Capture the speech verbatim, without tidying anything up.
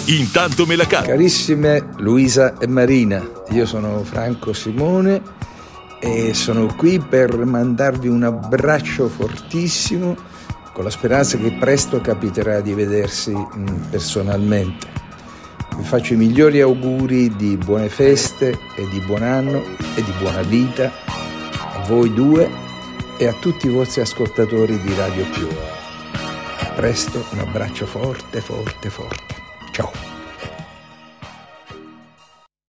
Intanto me la canta. Carissime Luisa e Marina, io sono Franco Simone e sono qui per mandarvi un abbraccio fortissimo con la speranza che presto capiterà di vedersi personalmente. Vi faccio i migliori auguri di buone feste e di buon anno e di buona vita a voi due e a tutti i vostri ascoltatori di Radio Più. A presto, un abbraccio forte, forte, forte. Ciao.